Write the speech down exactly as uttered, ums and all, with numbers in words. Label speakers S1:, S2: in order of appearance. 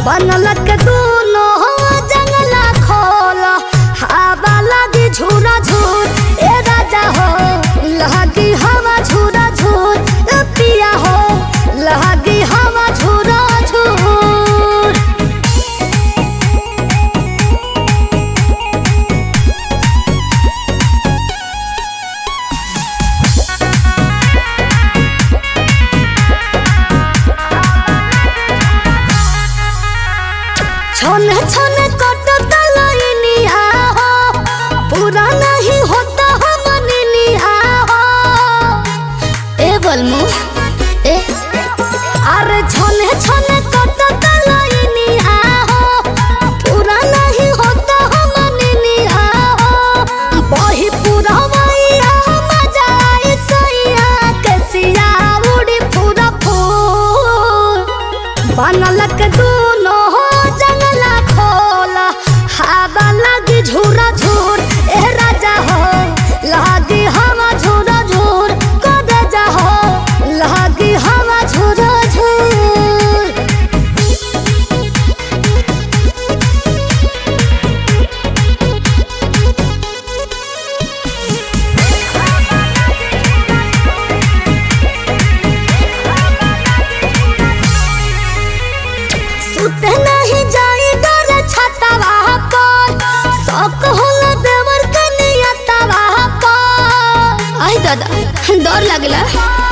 S1: बनल के दोनों जंगला खोला हवा लगी झूरा झूर ए राजा हो लगी हवा झूरा झूर ए पिया हो लगी हवा झूरा झूर। छोने छोने कटता लाइनिया हो पूरा नहीं होता हमनिया हो ए बलमु ए अरे छोने छोने कटता लाइनिया हो पूरा नहीं होता हमनिया हो बही पूरा मैया मजा आई सैया कैसिया उड़ी पूरा फूल बनल के दोनों हवा लगी झूरा झूर ए राजा हो लगी हवा झूरा झूर कदे जा हो लगी हवा झूरा झूर। सुते नहीं जाई डर छतवा देवर कनिया तवा आई दादा डर लगला।